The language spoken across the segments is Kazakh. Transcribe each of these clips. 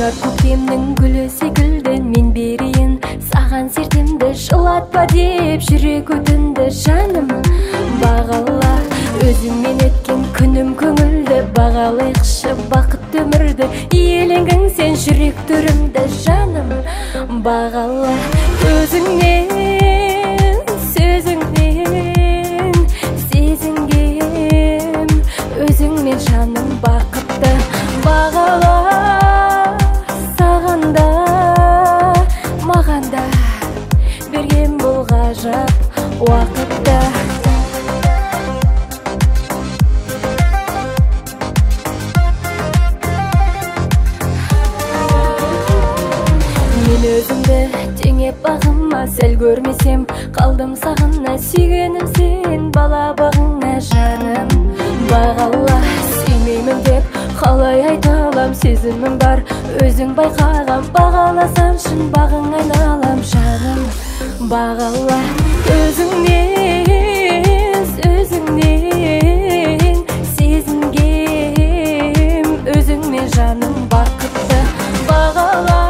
Бар көктемнің гүлі секілді мен берейін саған сертімді, жылатпа деп жүрек өтінді жаным. Бағала өзіңмен өткен күнім көңілді, бағалайықшы бақытты өмірді, иеленгің сен жүрек төрімді жаным. Бағала өзіңнен, сөзіңнен сезінгем, өзіңмен жаным бақытты. Бағала саған да маған да берген бұл ғажап уақытты. Мен өзімді теңеп бағыма сәл көрмесем, қалдым сағына сүйгенім сен бала бағыңа жаным. Бағала сүймеймін деп қалай айта алам, сезімім бар өзің байқаған, бағаласам шын бағың айналам жаным. Бағала өзіңнен, өзіңнен сезінгем, өзіңмен жаным бақытты. Бағала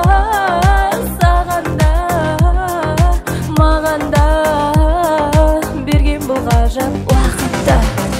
саған да маған да берген бұл ғажап уақытты.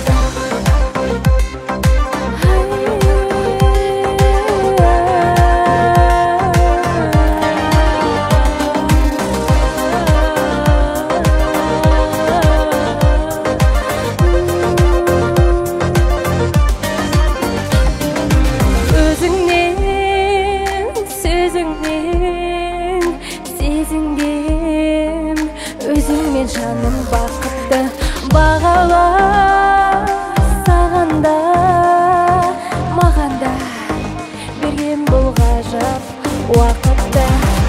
Сезінгем, өзіңмен жаным бақытты. Бағала саған да маған да берген бұл ғажап уақытты.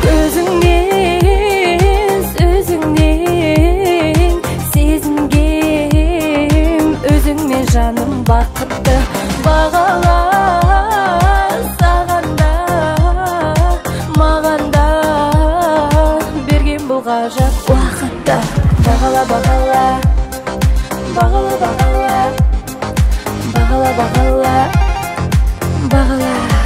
Өзіңнен, өзіңнен сезінгем, өзіңмен жаным бақытты. Бағала саған да маған да бұл ғажап уақытты. Бағала, бағала, бағала, бағала, бағала, бағала, бағала.